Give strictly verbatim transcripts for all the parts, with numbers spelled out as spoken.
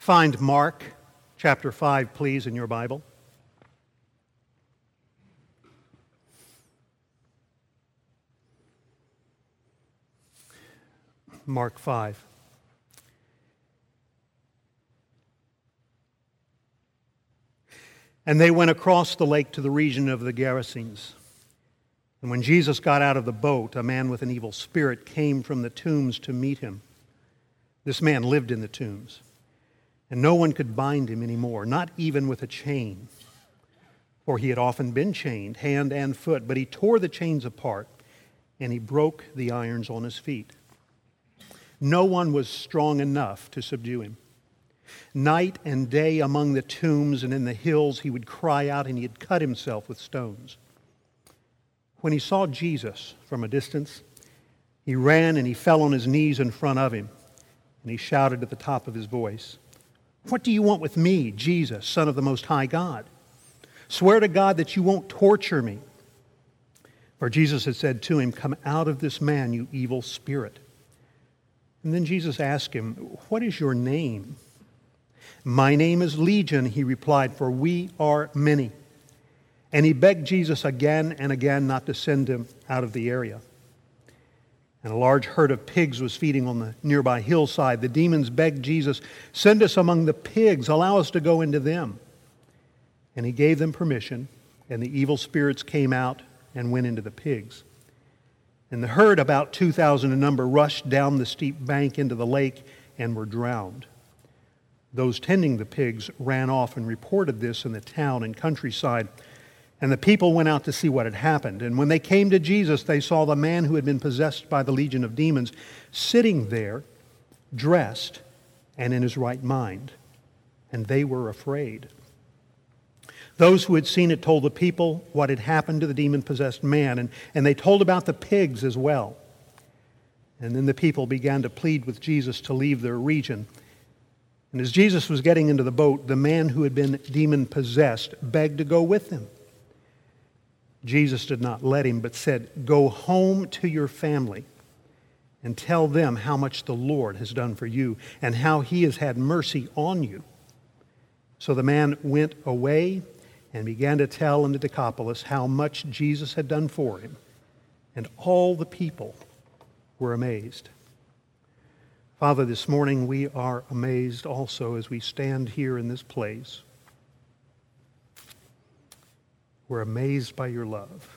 Find Mark chapter five, please, in your Bible. Mark five. And they went across the lake to the region of the Gerasenes. And when Jesus got out of the boat, a man with an evil spirit came from the tombs to meet him. This man lived in the tombs, and no one could bind him anymore, not even with a chain. For he had often been chained, hand and foot, but he tore the chains apart, and he broke the irons on his feet. No one was strong enough to subdue him. Night and day among the tombs and in the hills he would cry out, and he had cut himself with stones. When he saw Jesus from a distance, he ran and he fell on his knees in front of him, and he shouted at the top of his voice, "What do you want with me, Jesus, Son of the Most High God? Swear to God that you won't torture me." For Jesus had said to him, "Come out of this man, you evil spirit." And then Jesus asked him, "What is your name?" "My name is Legion," he replied, "for we are many." And he begged Jesus again and again not to send him out of the area. And a large herd of pigs was feeding on the nearby hillside. The demons begged Jesus, "Send us among the pigs, allow us to go into them." And he gave them permission, and the evil spirits came out and went into the pigs. And the herd, about two thousand in number, rushed down the steep bank into the lake and were drowned. Those tending the pigs ran off and reported this in the town and countryside. And the people went out to see what had happened. And when they came to Jesus, they saw the man who had been possessed by the legion of demons sitting there, dressed and in his right mind. And they were afraid. Those who had seen it told the people what had happened to the demon-possessed man, and, and they told about the pigs as well. And then the people began to plead with Jesus to leave their region. And as Jesus was getting into the boat, the man who had been demon-possessed begged to go with him. Jesus did not let him, but said, "Go home to your family and tell them how much the Lord has done for you and how he has had mercy on you." So the man went away and began to tell in the Decapolis how much Jesus had done for him. And all the people were amazed. Father, this morning we are amazed also as we stand here in this place. We're amazed by your love.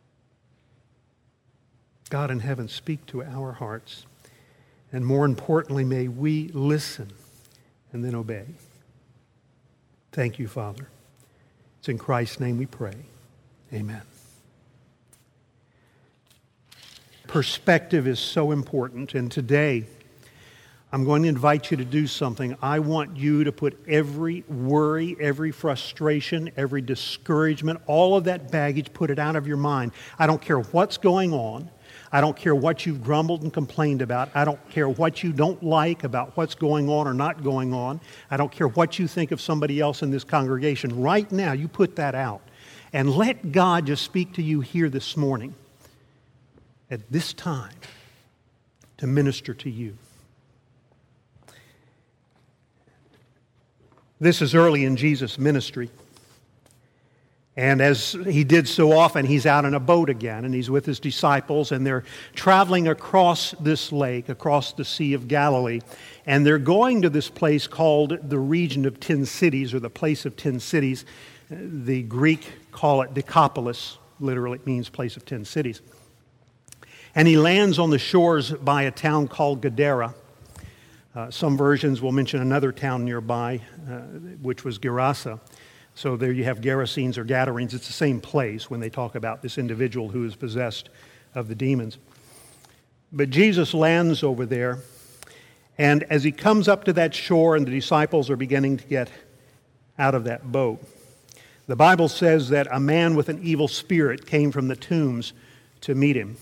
God in heaven, speak to our hearts. And more importantly, may we listen and then obey. Thank you, Father. It's in Christ's name we pray. Amen. Perspective is so important, and today I'm going to invite you to do something. I want you to put every worry, every frustration, every discouragement, all of that baggage, put it out of your mind. I don't care what's going on. I don't care what you've grumbled and complained about. I don't care what you don't like about what's going on or not going on. I don't care what you think of somebody else in this congregation. Right now, you put that out. And let God just speak to you here this morning at this time to minister to you. This is early in Jesus' ministry. And as he did so often, he's out in a boat again, and he's with his disciples, and they're traveling across this lake, across the Sea of Galilee, and they're going to this place called the region of ten cities, or the place of ten cities. The Greek call it Decapolis, literally it means place of ten cities. And he lands on the shores by a town called Gadara. Uh, some versions will mention another town nearby, uh, which was Gerasa. So there you have Gerasenes or Gadarenes. It's the same place when they talk about this individual who is possessed of the demons. But Jesus lands over there, and as he comes up to that shore and the disciples are beginning to get out of that boat, the Bible says that a man with an evil spirit came from the tombs to meet him.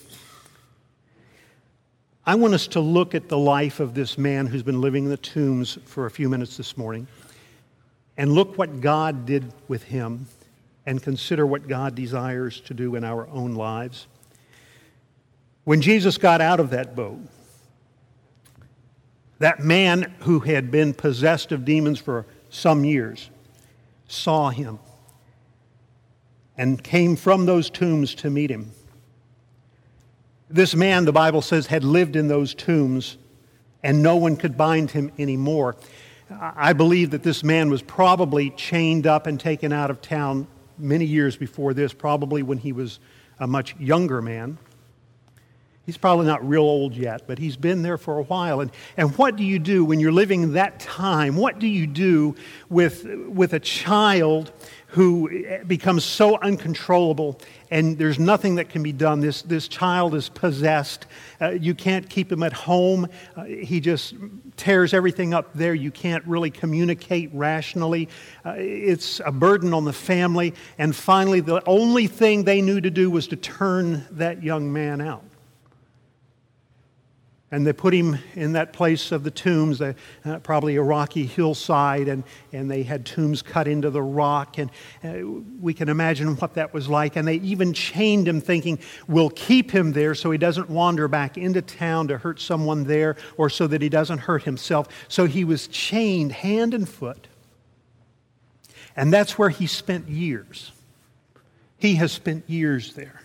I want us to look at the life of this man who's been living in the tombs for a few minutes this morning and look what God did with him and consider what God desires to do in our own lives. When Jesus got out of that boat, That man who had been possessed of demons for some years saw him and came from those tombs to meet him. This man, the Bible says, had lived in those tombs and no one could bind him anymore. I believe that this man was probably chained up and taken out of town many years before this, probably when he was a much younger man. He's probably not real old yet, but he's been there for a while. And, and what do you do when you're living that time? What do you do with, with a child who becomes so uncontrollable and there's nothing that can be done? This, this child is possessed. Uh, you can't keep him at home. Uh, he just tears everything up there. You can't really communicate rationally. Uh, it's a burden on the family. And finally, the only thing they knew to do was to turn that young man out. And they put him in that place of the tombs, uh, uh, probably a rocky hillside, and, and they had tombs cut into the rock. And uh, we can imagine what that was like. And they even chained him thinking, we'll keep him there so he doesn't wander back into town to hurt someone there or so that he doesn't hurt himself. So he was chained hand and foot. And that's where he spent years. He has spent years there.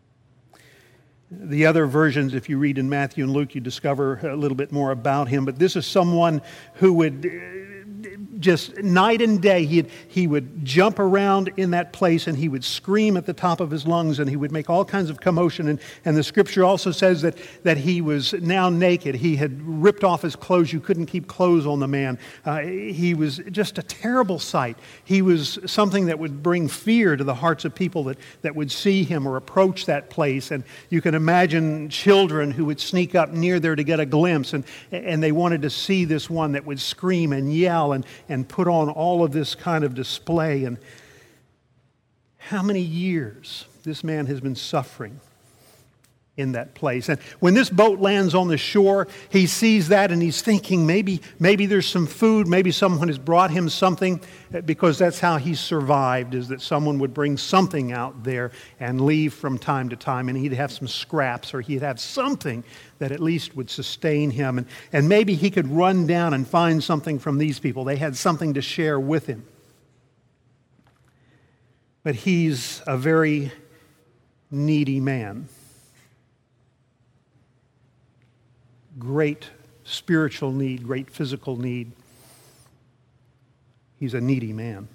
The other versions, if you read in Matthew and Luke, you discover a little bit more about him. But this is someone who would just night and day, he'd, he would jump around in that place and he would scream at the top of his lungs and he would make all kinds of commotion. And, and the scripture also says that, that he was now naked. He had ripped off his clothes. You couldn't keep clothes on the man. Uh, he was just a terrible sight. He was something that would bring fear to the hearts of people that, that would see him or approach that place. And you can imagine children who would sneak up near there to get a glimpse, and, and they wanted to see this one that would scream and yell and, and put on all of this kind of display. And how many years this man has been suffering in that place. And when this boat lands on the shore, he sees that and he's thinking maybe maybe there's some food, maybe someone has brought him something, because that's how he survived, is that someone would bring something out there and leave from time to time, and he'd have some scraps or he'd have something that at least would sustain him. And, and maybe he could run down and find something from these people. They had something to share with him. But he's a very needy man. Great spiritual need, great physical need. He's a needy man.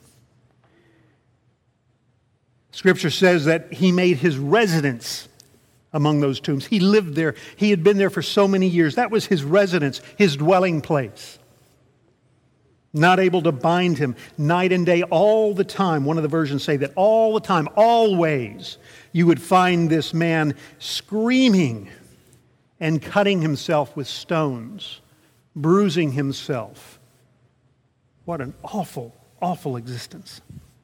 Scripture says that he made his residence among those tombs. He lived there. He had been there for so many years. That was his residence, his dwelling place. Not able to bind him night and day, all the time. One of the versions say that all the time, always, you would find this man screaming and cutting himself with stones, bruising himself. What an awful, awful existence.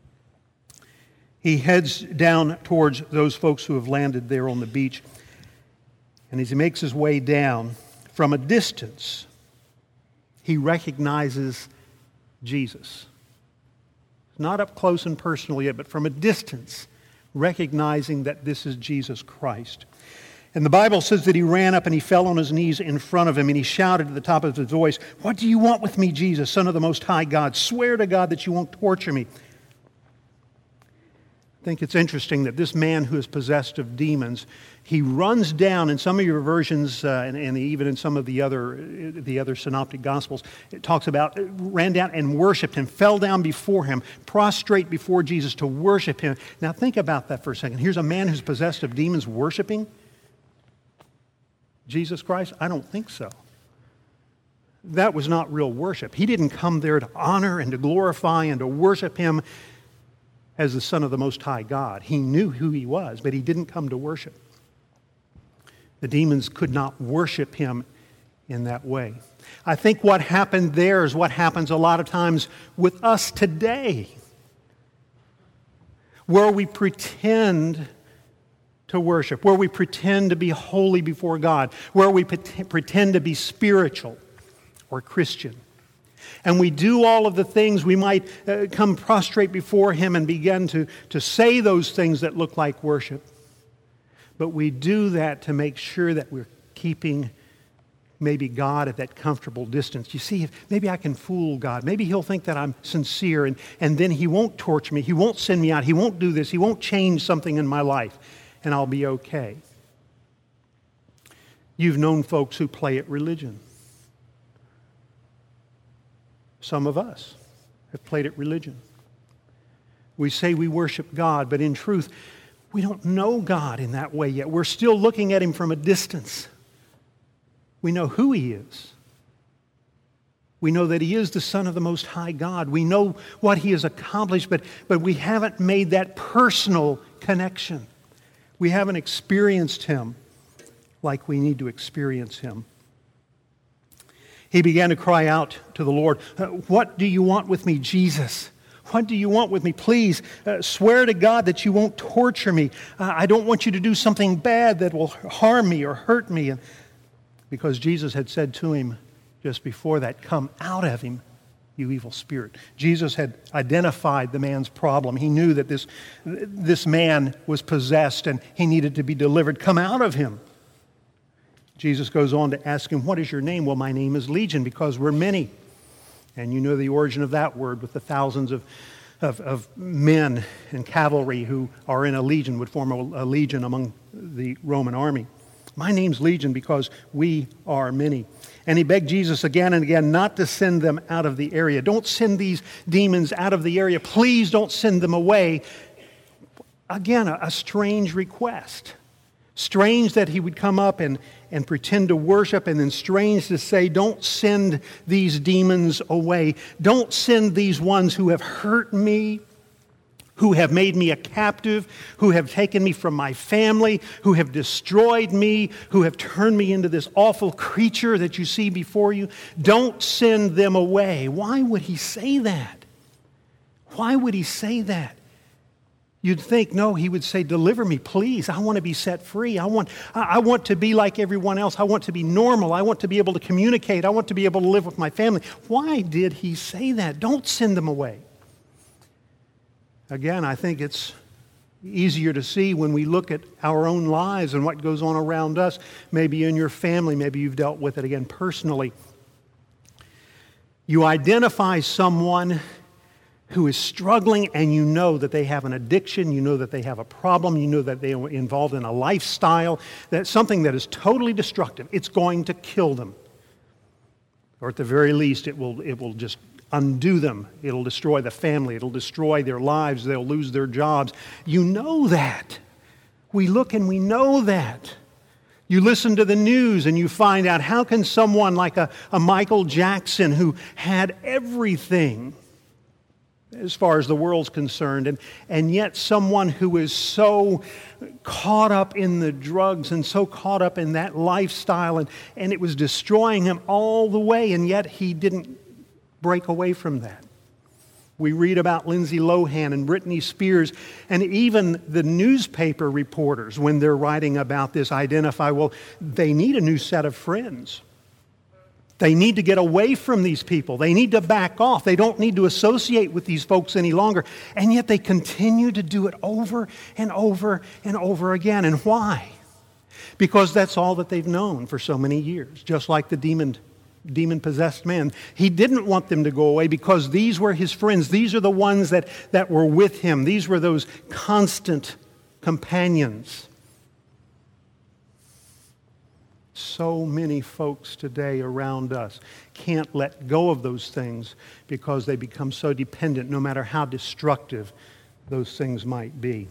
He heads down towards those folks who have landed there on the beach. And as he makes his way down, from a distance, he recognizes Jesus. Not up close and personal yet, but from a distance, recognizing that this is Jesus Christ. And the Bible says that he ran up and he fell on his knees in front of him and he shouted at the top of his voice, "What do you want with me, Jesus, Son of the Most High God? Swear to God that you won't torture me." I think it's interesting that this man who is possessed of demons, he runs down, in some of your versions, uh, and, and even in some of the other the other synoptic gospels, it talks about, ran down and worshiped him, fell down before him, prostrate before Jesus to worship him. Now think about that for a second. Here's a man who's possessed of demons worshiping Jesus Christ? I don't think so. That was not real worship. He didn't come there to honor and to glorify and to worship him as the Son of the Most High God. He knew who he was, but he didn't come to worship. The demons could not worship him in that way. I think what happened there is what happens a lot of times with us today, where we pretend to worship, where we pretend to be holy before God, where we pretend to be spiritual or Christian. And we do all of the things. We might uh, come prostrate before him and begin to, to say those things that look like worship. But we do that to make sure that we're keeping maybe God at that comfortable distance. You see, if maybe I can fool God. Maybe he'll think that I'm sincere, and, and then he won't torture me. He won't send me out. He won't do this. He won't change something in my life, and I'll be okay. You've known folks who play at religion. Some of us have played at religion. We say we worship God, but in truth, we don't know God in that way yet. We're still looking at him from a distance. We know who he is. We know that he is the Son of the Most High God. We know what he has accomplished, but, but we haven't made that personal connection. We haven't experienced him like we need to experience him. He began to cry out to the Lord, "What do you want with me, Jesus? What do you want with me? Please uh, swear to God that you won't torture me. Uh, I don't want you to do something bad that will harm me or hurt me." And because Jesus had said to him just before that, "Come out of him, you evil spirit." Jesus had identified the man's problem. He knew that this, this man was possessed and he needed to be delivered. "Come out of him." Jesus goes on to ask him, "What is your name?" "Well, my name is Legion, because we're many." And you know the origin of that word, with the thousands of, of, of men and cavalry who are in a legion, would form a, a legion among the Roman army. "My name's Legion because we are many." And he begged Jesus again and again not to send them out of the area. "Don't send these demons out of the area. Please don't send them away." Again, a, a strange request. Strange that he would come up and, and pretend to worship, and then strange to say, "Don't send these demons away. Don't send these ones who have hurt me, who have made me a captive, who have taken me from my family, who have destroyed me, who have turned me into this awful creature that you see before you. Don't send them away." Why would he say that? Why would he say that? You'd think, no, he would say, "Deliver me, please. I want to be set free. I want, I want to be like everyone else. I want to be normal. I want to be able to communicate. I want to be able to live with my family." Why did he say that? Don't send them away. Again, I think it's easier to see when we look at our own lives and what goes on around us. Maybe in your family, maybe you've dealt with it again personally. You identify someone who is struggling, and you know that they have an addiction, you know that they have a problem, you know that they are involved in a lifestyle, that's something that is totally destructive. It's going to kill them. Or at the very least, it will, it will just undo them. It'll destroy the family. It'll destroy their lives. They'll lose their jobs. You know that. We look and we know that. You listen to the news and you find out, how can someone like a, a Michael Jackson, who had everything as far as the world's concerned, and, and yet someone who is so caught up in the drugs and so caught up in that lifestyle, and, and it was destroying him all the way, and yet he didn't break away from that. We read about Lindsay Lohan and Britney Spears, and even the newspaper reporters, when they're writing about this, identify, well, they need a new set of friends. They need to get away from these people. They need to back off. They don't need to associate with these folks any longer. And yet they continue to do it over and over and over again. And why? Because that's all that they've known for so many years. Just like the demon, demon-possessed man. He didn't want them to go away because these were his friends. These are the ones that, that were with him. These were those constant companions. So many folks today around us can't let go of those things because they become so dependent, no matter how destructive those things might be.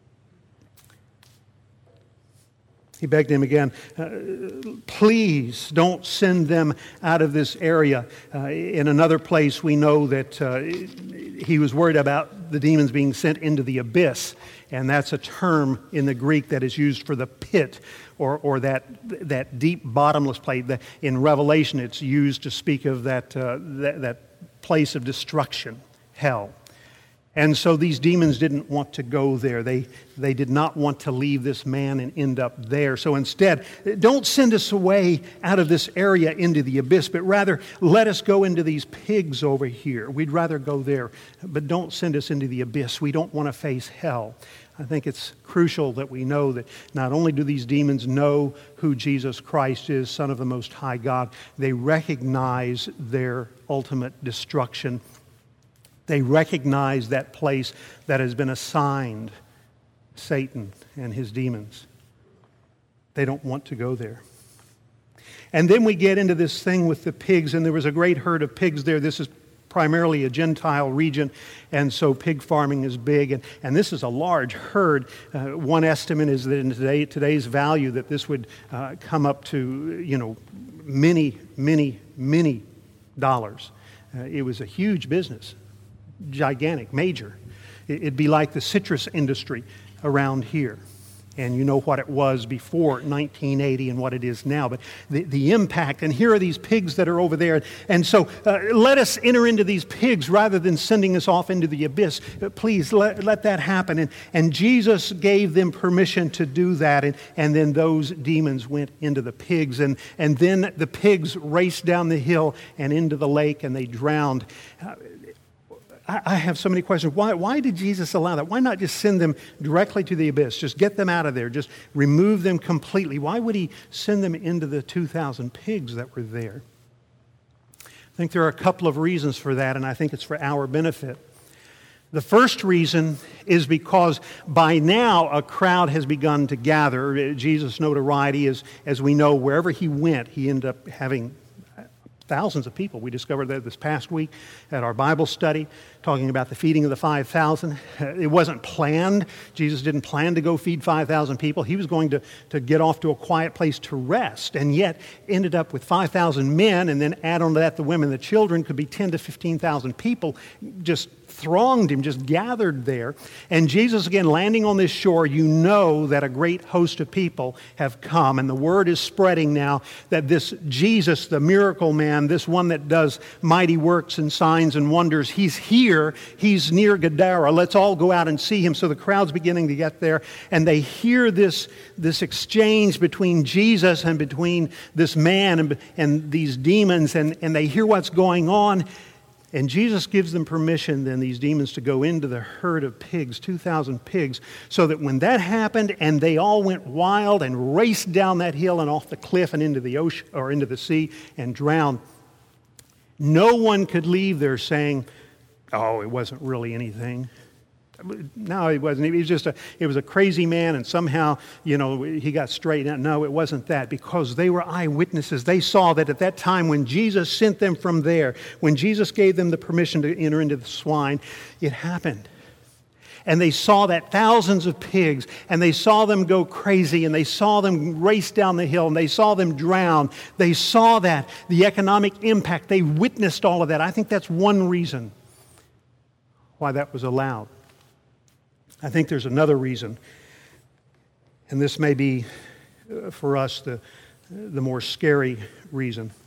He begged him again, uh, "Please don't send them out of this area." Uh, in another place, we know that uh, he was worried about the demons being sent into the abyss. And that's a term in the Greek that is used for the pit, or, or that, that deep bottomless place. In Revelation, it's used to speak of that, uh, that, that place of destruction, hell. And so these demons didn't want to go there. They, they did not want to leave this man and end up there. So instead, don't send us away out of this area into the abyss, but rather let us go into these pigs over here. We'd rather go there, but don't send us into the abyss. We don't want to face hell. I think it's crucial that we know that not only do these demons know who Jesus Christ is, Son of the Most High God, they recognize their ultimate destruction. They recognize that place that has been assigned Satan and his demons. They don't want to go there. And then we get into this thing with the pigs, and there was a great herd of pigs there. This is primarily a Gentile region, and so pig farming is big, and, and this is a large herd. Uh, one estimate is that in today, today's value that this would uh, come up to, you know, many, many, many dollars. Uh, it was a huge business. Gigantic, major. It'd be like the citrus industry around here. And you know what it was before nineteen eighty and what it is now. But the, the impact, and here are these pigs that are over there. And so uh, let us enter into these pigs rather than sending us off into the abyss. Uh, please let, let that happen. And, and Jesus gave them permission to do that. And, and then those demons went into the pigs. And, and then the pigs raced down the hill and into the lake, and they drowned. Uh, I have so many questions. Why, why did Jesus allow that? Why not just send them directly to the abyss? Just get them out of there. Just remove them completely. Why would he send them into the two thousand pigs that were there? I think there are a couple of reasons for that, and I think it's for our benefit. The first reason is because by now a crowd has begun to gather. Jesus' notoriety is, as we know, wherever he went, he ended up having thousands of people. We discovered that this past week at our Bible study, talking about the feeding of the five thousand. It wasn't planned. Jesus didn't plan to go feed five thousand people. He was going to, to get off to a quiet place to rest, and yet ended up with five thousand men, and then add on to that the women, the children, could be ten to fifteen thousand people just thronged him, just gathered there. And Jesus, again, landing on this shore, you know that a great host of people have come. And the word is spreading now that this Jesus, the miracle man, this one that does mighty works and signs and wonders, he's here. He's near Gadara. Let's all go out and see him. So the crowd's beginning to get there. And they hear this, this exchange between Jesus and between this man and, and these demons. And, and they hear what's going on. And Jesus gives them permission, then, these demons, to go into the herd of pigs, two thousand pigs, so that when that happened and they all went wild and raced down that hill and off the cliff and into the ocean or into the sea and drowned, no one could leave there saying, oh, it wasn't really anything. No, it wasn't. It was just a, it was a crazy man, and somehow, you know, he got straightened out. No, it wasn't that, because they were eyewitnesses. They saw that at that time when Jesus sent them from there, when Jesus gave them the permission to enter into the swine, it happened. And they saw that thousands of pigs, and they saw them go crazy, and they saw them race down the hill, and they saw them drown. They saw that, the economic impact. They witnessed all of that. I think that's one reason why that was allowed. I think there's another reason, and this may be, uh, for us, the, the more scary reason. It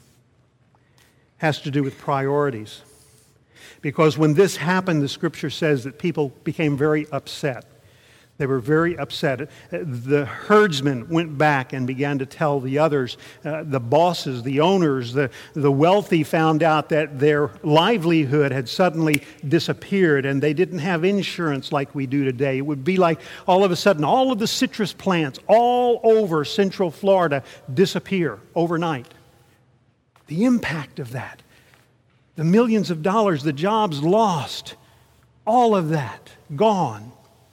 has to do with priorities. Because when this happened, the Scripture says that people became very upset. They were very upset. The herdsmen went back and began to tell the others, uh, the bosses, the owners, the, the wealthy found out that their livelihood had suddenly disappeared, and they didn't have insurance like we do today. It would be like all of a sudden all of the citrus plants all over Central Florida disappear overnight. The impact of that, the millions of dollars, the jobs lost, all of that gone.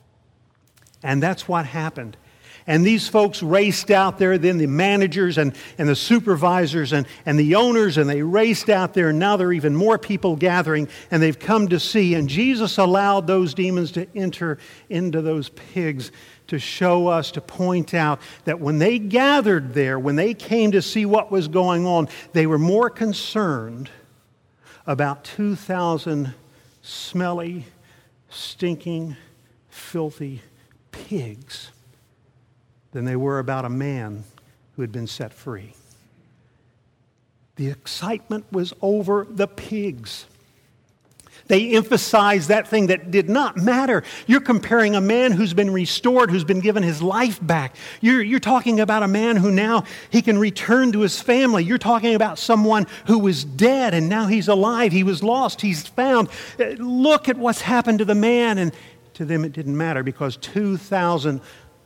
And that's what happened. And these folks raced out there, then the managers and, and the supervisors and, and the owners, and they raced out there, and now there are even more people gathering, and they've come to see. And Jesus allowed those demons to enter into those pigs to show us, to point out that when they gathered there, when they came to see what was going on, they were more concerned about two thousand smelly, stinking, filthy pigs than they were about a man who had been set free. The excitement was over the pigs. They emphasize that thing that did not matter. You're comparing a man who's been restored, who's been given his life back. You're, you're talking about a man who now he can return to his family. You're talking about someone who was dead and now he's alive. He was lost. He's found. Look at what's happened to the man. And to them it didn't matter because two thousand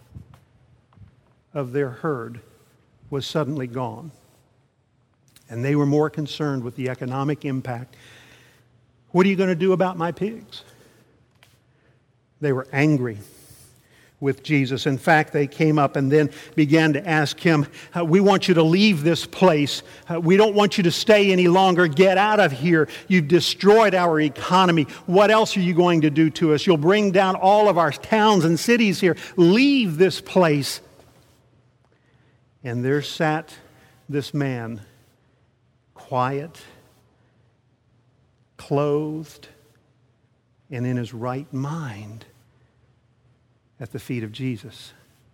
of their herd was suddenly gone. And they were more concerned with the economic impact. What are you going to do about my pigs? They were angry with Jesus. In fact, they came up and then began to ask him, we want you to leave this place. We don't want you to stay any longer. Get out of here. You've destroyed our economy. What else are you going to do to us? You'll bring down all of our towns and cities here. Leave this place. And there sat this man, quiet, clothed, and in his right mind at the feet of Jesus.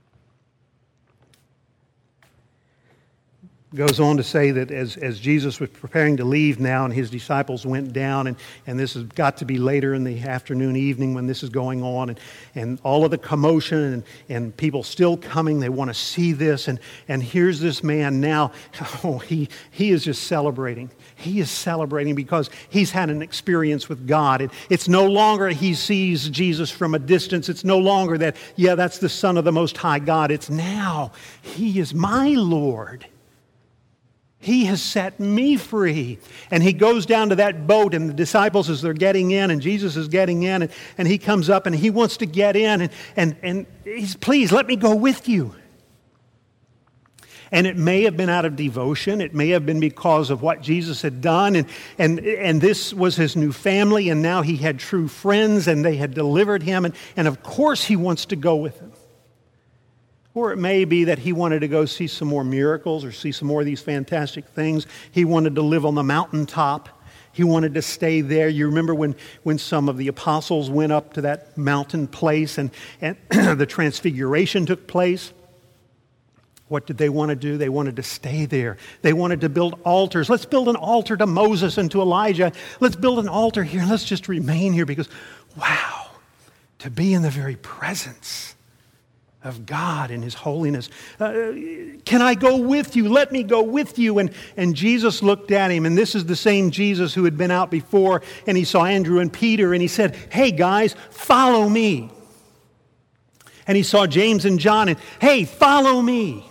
Goes on to say that as, as Jesus was preparing to leave now and his disciples went down, and, and this has got to be later in the afternoon, evening when this is going on, and, and all of the commotion and, and people still coming, they want to see this, and, and here's this man now, oh, he, he is just celebrating. He is celebrating because he's had an experience with God. And it's no longer he sees Jesus from a distance. It's no longer that, yeah, that's the Son of the Most High God. It's now, he is my Lord. He has set me free. And he goes down to that boat, and the disciples, as they're getting in, and Jesus is getting in, and, and he comes up, and he wants to get in, and, and, and he's, please, let me go with you. And it may have been out of devotion. It may have been because of what Jesus had done, and, and, and this was his new family, and now he had true friends, and they had delivered him, and, and of course he wants to go with them. Or it may be that he wanted to go see some more miracles or see some more of these fantastic things. He wanted to live on the mountaintop. He wanted to stay there. You remember when, when some of the apostles went up to that mountain place and, and the transfiguration took place? What did they want to do? They wanted to stay there. They wanted to build altars. Let's build an altar to Moses and to Elijah. Let's build an altar here. Let's just remain here because, wow, to be in the very presence of God in his holiness. Uh, can I go with you? Let me go with you. And, and Jesus looked at him, and this is the same Jesus who had been out before, and he saw Andrew and Peter, and he said, hey guys, follow me. And he saw James and John, and hey, follow me.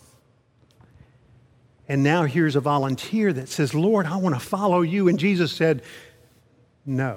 And now here's a volunteer that says, Lord, I want to follow you. And Jesus said, no.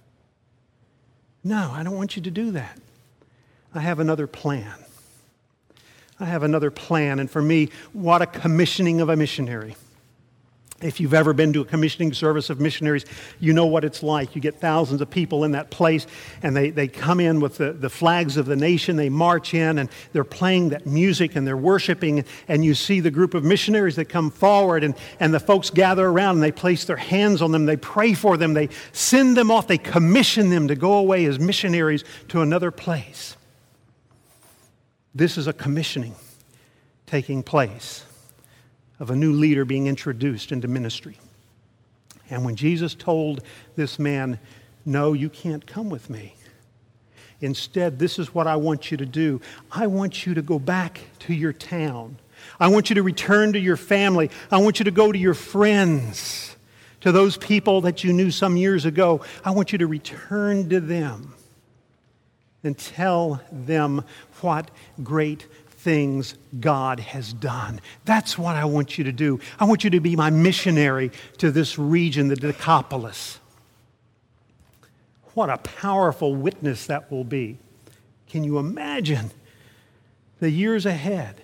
No, I don't want you to do that. I have another plan. I have another plan. And for me, what a commissioning of a missionary. If you've ever been to a commissioning service of missionaries, you know what it's like. You get thousands of people in that place, and they, they come in with the, the flags of the nation. They march in, and they're playing that music, and they're worshiping, and you see the group of missionaries that come forward, and, and the folks gather around, and they place their hands on them. They pray for them. They send them off. They commission them to go away as missionaries to another place. This is a commissioning taking place of a new leader being introduced into ministry. And when Jesus told this man, no, you can't come with me. Instead, this is what I want you to do. I want you to go back to your town. I want you to return to your family. I want you to go to your friends, to those people that you knew some years ago. I want you to return to them and tell them what great things God has done. That's what I want you to do. I want you to be my missionary to this region, the Decapolis. What a powerful witness that will be. Can you imagine the years ahead?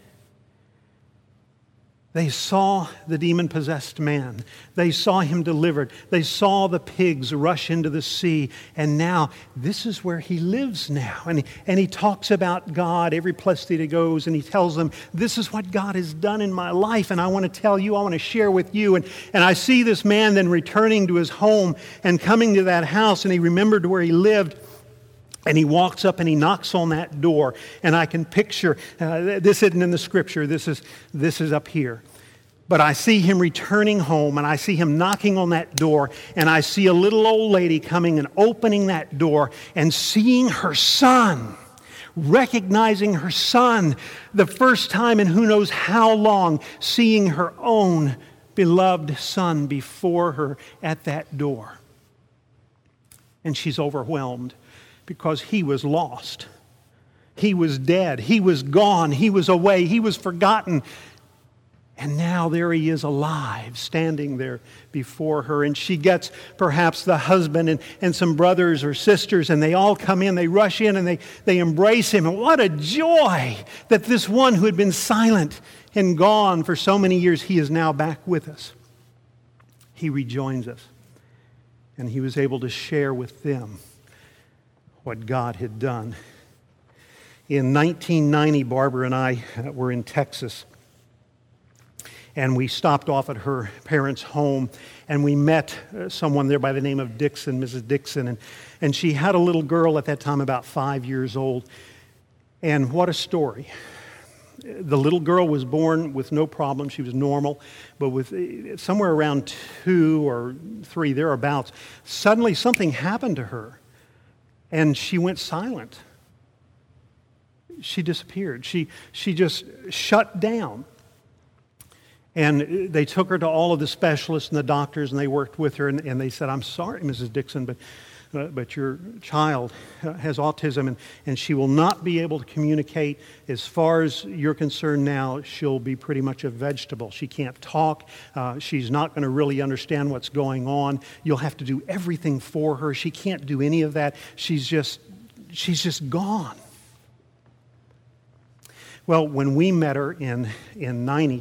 They saw the demon-possessed man. They saw him delivered. They saw the pigs rush into the sea. And now, this is where he lives now. And he, and he talks about God every place that he goes. And he tells them, this is what God has done in my life. And I want to tell you, I want to share with you. And, and I see this man then returning to his home and coming to that house. And he remembered where he lived. And he walks up and he knocks on that door. And I can picture, uh, this isn't in the scripture, this is, this is up here. But I see him returning home, and I see him knocking on that door, and I see a little old lady coming and opening that door and seeing her son, recognizing her son, the first time in who knows how long, seeing her own beloved son before her at that door. And she's overwhelmed because he was lost. He was dead. He was gone. He was away. He was forgotten. And now there he is alive, standing there before her. And she gets perhaps the husband and, and some brothers or sisters, and they all come in, they rush in, and they, they embrace him. And what a joy that this one who had been silent and gone for so many years, he is now back with us. He rejoins us. And he was able to share with them what God had done. In nineteen ninety, Barbara and I uh, were in Texas. And we stopped off at her parents' home, and we met uh, someone there by the name of Dixon, Missus Dixon. And, and she had a little girl at that time, about five years old. And what a story. The little girl was born with no problem. She was normal. But with uh, somewhere around two or three, thereabouts, suddenly something happened to her. And she went silent. She disappeared. She, she just shut down. And they took her to all of the specialists and the doctors, and they worked with her, and, and they said, "I'm sorry, Missus Dixon, but uh, but your child has autism, and, and she will not be able to communicate. As far as you're concerned now, she'll be pretty much a vegetable. She can't talk. Uh, she's not going to really understand what's going on. You'll have to do everything for her. She can't do any of that. She's just, she's just gone." Well, when we met her in, in ninety,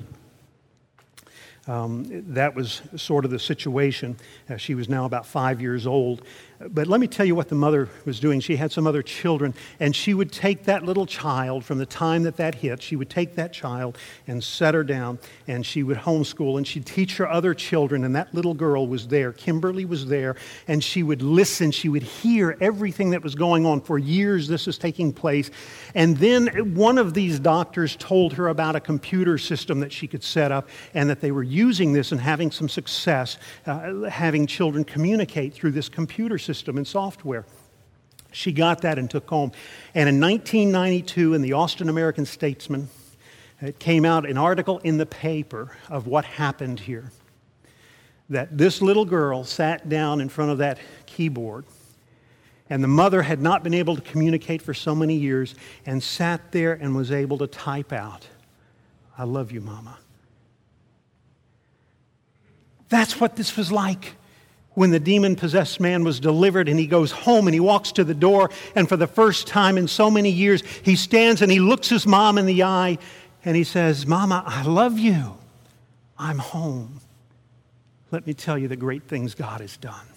Um, that was sort of the situation. Uh, she was now about five years old. But let me tell you what the mother was doing. She had some other children, and she would take that little child from the time that that hit. She would take that child and set her down, and she would homeschool, and she'd teach her other children, and that little girl was there. Kimberly was there, and she would listen. She would hear everything that was going on. For years, this was taking place. And then one of these doctors told her about a computer system that she could set up, and that they were using this and having some success, uh, having children communicate through this computer system and software. She got that and took home. And in nineteen ninety-two, in the Austin American-Statesman, it came out an article in the paper of what happened here. That this little girl sat down in front of that keyboard, and the mother had not been able to communicate for so many years, and sat there and was able to type out, "I love you, Mama." That's what this was like when the demon-possessed man was delivered, and he goes home and he walks to the door, and for the first time in so many years, he stands and he looks his mom in the eye and he says, "Mama, I love you. I'm home." Let me tell you the great things God has done.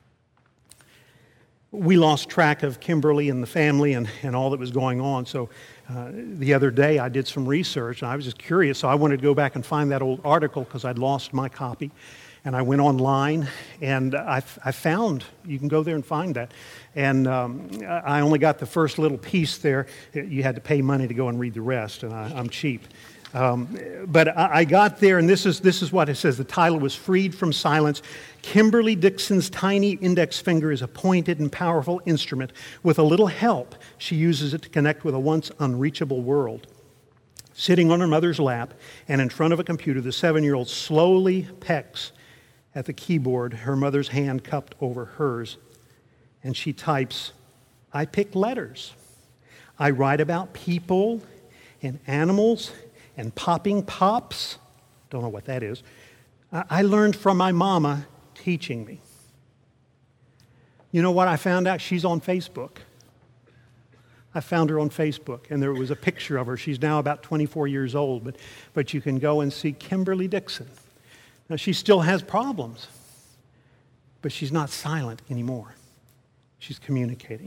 We lost track of Kimberly and the family and, and all that was going on, so uh, the other day I did some research, and I was just curious, so I wanted to go back and find that old article because I'd lost my copy. And I went online, and I, I found, you can go there and find that. And um, I only got the first little piece there. You had to pay money to go and read the rest, and I, I'm cheap. Um, but I, I got there, and this is, this is what it says. The title was "Freed from Silence. Kimberly Dixon's tiny index finger is a pointed and powerful instrument. With a little help, she uses it to connect with a once unreachable world." Sitting on her mother's lap and in front of a computer, the seven-year-old slowly pecks at the keyboard, her mother's hand cupped over hers. And she types, "I pick letters. I write about people and animals and popping pops." Don't know what that is. I learned from my mama teaching me. You know what I found out? She's on Facebook. I found her on Facebook, and there was a picture of her. She's now about twenty-four years old, but, but you can go and see Kimberly Dixon. Now, she still has problems, but she's not silent anymore. She's communicating.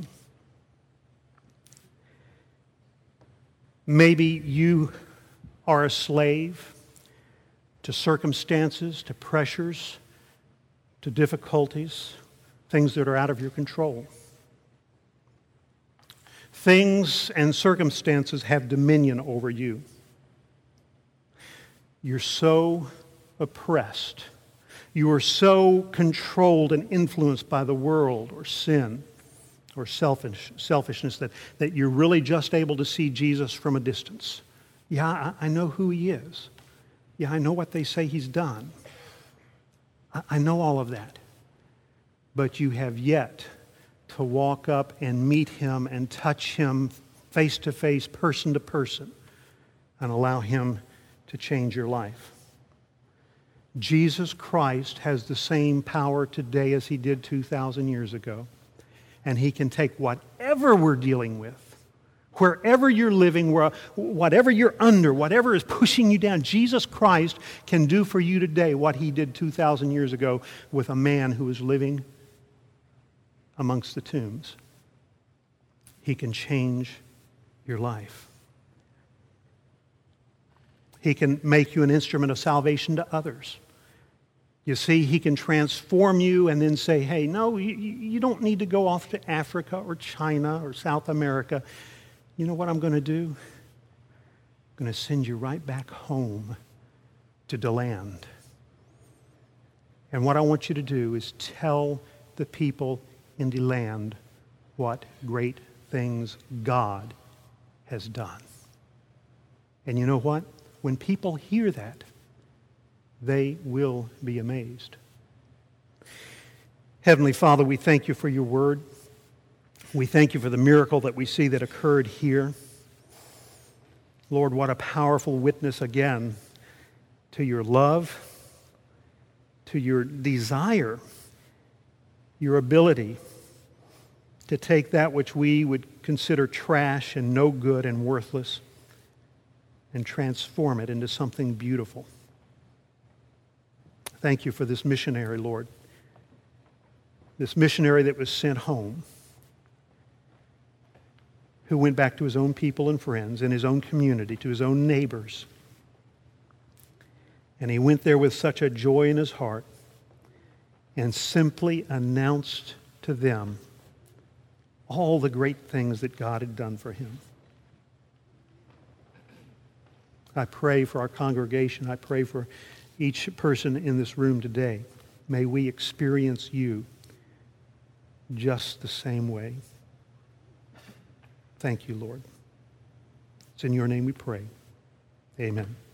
Maybe you are a slave to circumstances, to pressures, to difficulties, things that are out of your control. Things and circumstances have dominion over you. You're so oppressed. You are so controlled and influenced by the world or sin or selfish, selfishness that, that you're really just able to see Jesus from a distance. Yeah, I, I know who he is. Yeah, I know what they say he's done. I, I know all of that. But you have yet to walk up and meet him and touch him face to face, person to person, and allow him to change your life. Jesus Christ has the same power today as he did two thousand years ago. And he can take whatever we're dealing with, wherever you're living, whatever you're under, whatever is pushing you down, Jesus Christ can do for you today what he did two thousand years ago with a man who was living amongst the tombs. He can change your life. He can make you an instrument of salvation to others. You see, he can transform you and then say, hey, no, you, you don't need to go off to Africa or China or South America. You know what I'm going to do? I'm going to send you right back home to DeLand. And what I want you to do is tell the people in DeLand what great things God has done. And you know what? When people hear that, they will be amazed. Heavenly Father, we thank you for your word. We thank you for the miracle that we see that occurred here. Lord, what a powerful witness again to your love, to your desire, your ability to take that which we would consider trash and no good and worthless and transform it into something beautiful. Thank you for this missionary, Lord. This missionary that was sent home, who went back to his own people and friends, in his own community, to his own neighbors. And he went there with such a joy in his heart and simply announced to them all the great things that God had done for him. I pray for our congregation. I pray for each person in this room today. May we experience you just the same way. Thank you, Lord. It's in your name we pray. Amen.